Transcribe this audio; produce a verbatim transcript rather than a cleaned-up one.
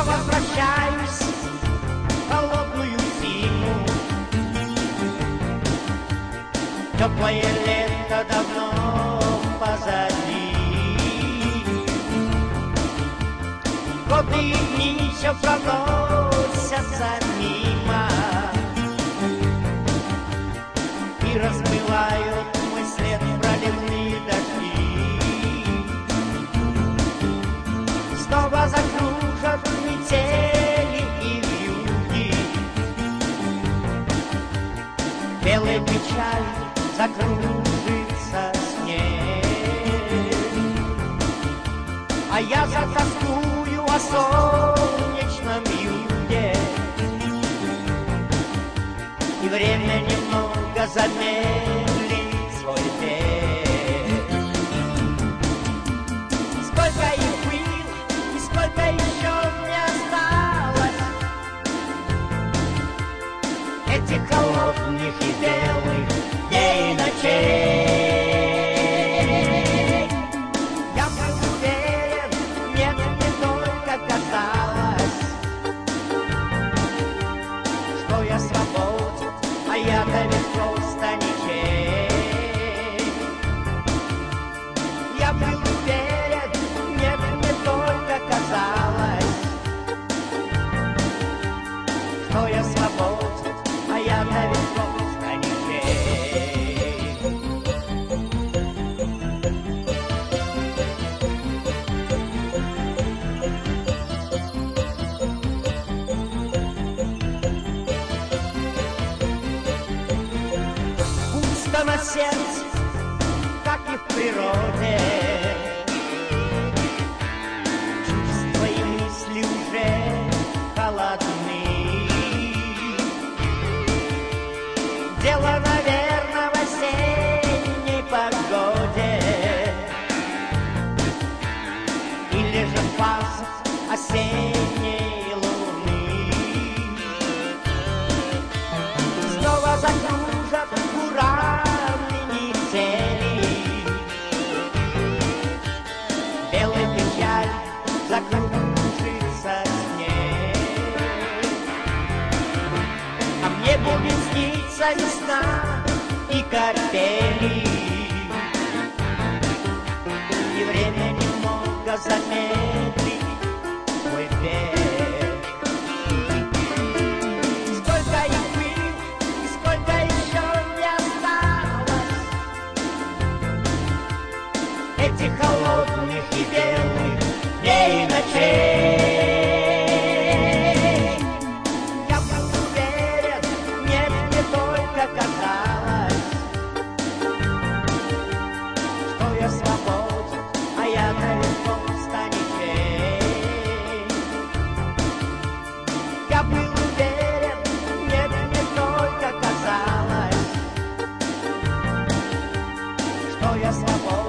Я возвращаюсь в холодную зиму. Теплое лето давно позади. Годы и дни все проносятся мимо и размывают мой след проливные дожди. Снова закружат метели и вьюги, белой печаль закружится снег, а я затаскую о солнечном юге, и время немного замедлит свой бег. Сколько их было и сколько еще мне осталось этих холодных и белых дней и ночей. Я был уверен, нет, мне только казалось, что я свободен, а я-то ведь просто ничей. Я был уверен, нет, мне только казалось, что я свободен, а я-то ведь просто ничей. Пусто на сердце, как и в природе, чувства и мысли уже холодны. Дело, наверное, в осенней погоде, или же в фазах осенней луны. Снова закружат ураны метели, белая печаль закружится снег, а мне будет сниться весна и картели, и время немного замедлит свой бег. Сколько их было и сколько еще не осталось этих холодных и белых дней и ночей. Я был уверен, нет, мне только казалось, что я свободен, а я-то ведь просто ничей. Я был уверен, нет, мне только казалось, что я свободен.